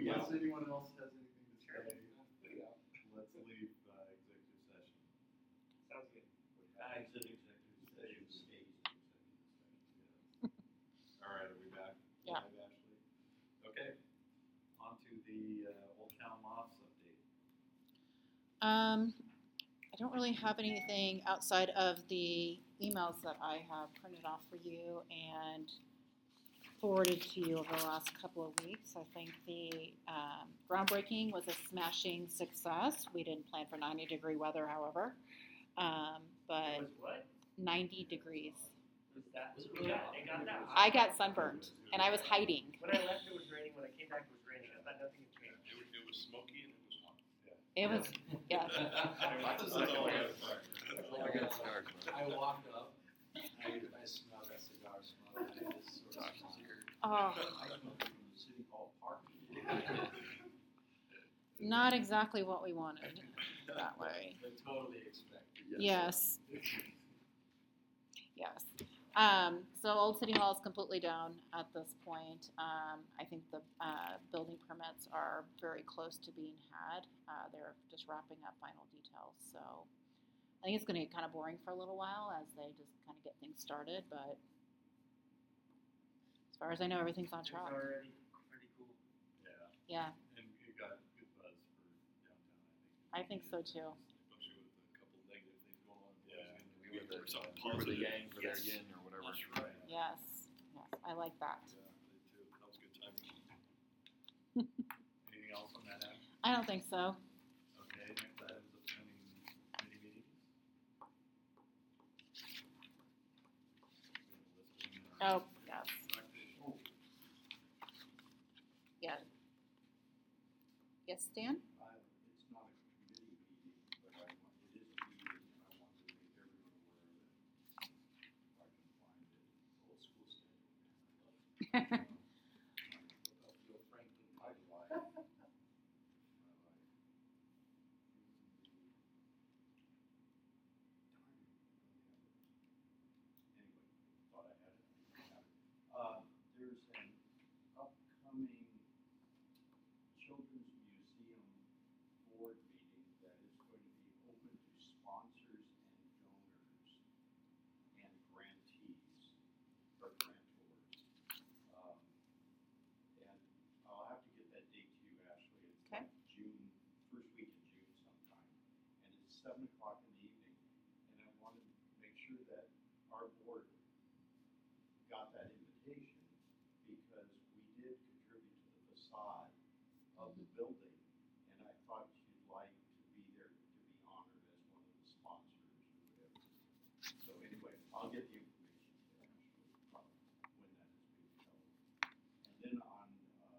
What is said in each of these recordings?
Unless anyone else has anything to say, Yeah. let's leave executive session. Sounds good. Executive session stays executive session. All right, are we back? Yeah. Live, Ashley? Okay, on to the Old Town Lofts update. I don't really have anything outside of the emails that I have printed off for you and forwarded to you over the last couple of weeks. I think the groundbreaking was a smashing success. We didn't plan for 90-degree weather, however, but Was what? 90 degrees. Was that? It got that hot? I got sunburned, and I was hiding. When I left, it was raining. When I came back, it was raining. I thought nothing had changed. It was smoky and it was hot. It was, yeah. That's all I got. I walked up, I smelled that cigar smoke, and I just sort of smiled. Oh, I smoked from the city hall parking. not exactly what we wanted that way. But totally expected. Yes. Yes. So Old City Hall is completely down at this point. I think the building permits are very close to being had. They're just wrapping up final details. So I think it's going to get kind of boring for a little while as they just kind of get things started. But as far as I know, everything's on It's track. already pretty cool. Yeah, Yeah, and you got good buzz for downtown, I think. I think so too. Especially with a couple negative things going on. Yeah. We were the the yang for their yin or whatever. That's right. Yes. Yes. I like that. Yeah, they too. That was good timing. Anything else on that end? I don't think so. Okay, next item is upcoming committee meetings. Oh, yes. Yeah. Yes, Dan? It's not a committee meeting, but it is a meeting, and I wanted to make everyone aware of it. If I can find it, old school schedule. Feel Franklin Pipeline. Anyway, thought I had it. There's an upcoming Children's Museum board meeting that is going to be open to sponsors and donors and grantees or grantors. And I'll have to get that date to you, Ashley. It's Okay. like June, first week in June sometime. And it's 7:00 in the evening. And I wanted to make sure that our board got that invitation because we did contribute to the facade of the building, and I thought you'd like to be there to be honored as one of the sponsors or whatever. So anyway, I'll get the information to you actually, when that is being held. And then on the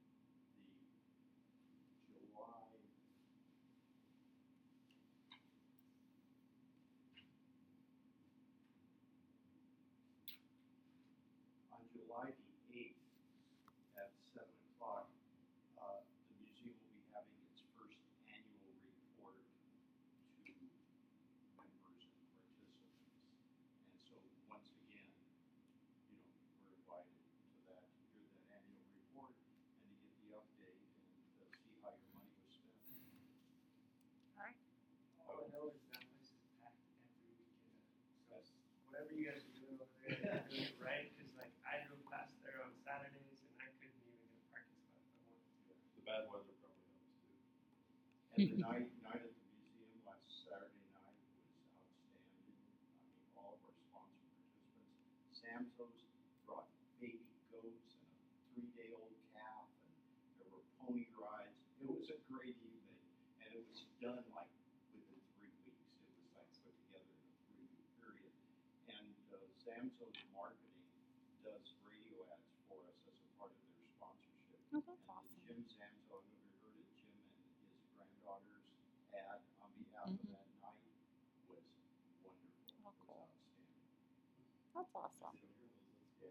July the 8th at 7:00, the museum will be having its first annual report to members and participants. And so once again, we're invited to that, to hear that annual report and to get the update and see how your money was spent. All right. All I know is that place is packed every weekend. So whatever you guys are doing over there, you're doing it right. Because I drove past there on Saturdays and I couldn't even get a parking spot if I wanted to. The bad weather probably helps too. And the night at the museum last Saturday night was outstanding. I mean, all of our sponsor participants. Samso's brought baby goats and a 3-day-old calf, and there were pony rides. It was a great evening, and it was done like within 3 weeks. It was like put together in a 3-week period. And Samso's marketing does radio ads for us as a part of their sponsorship. Oh, that's And awesome. Jim Zamzo, I don't know if you heard it, Jim and his granddaughter's ad on behalf of that night was wonderful. Oh, It cool. was outstanding. That's awesome. Yeah.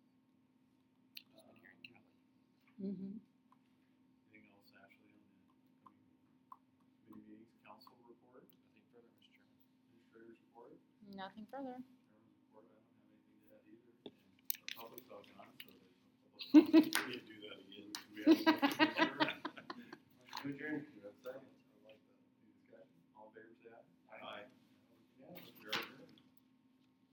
Mm-hmm. Anything else, Ashley, on the upcoming committee meetings? Council report? Nothing further, Mr. Chairman. Administrator's report? Nothing further. Chairman's report, I don't have anything to add either. And our public's all gone, so there's no public comment. We can do that again. Do we have a motion to adjourn? to adjourn.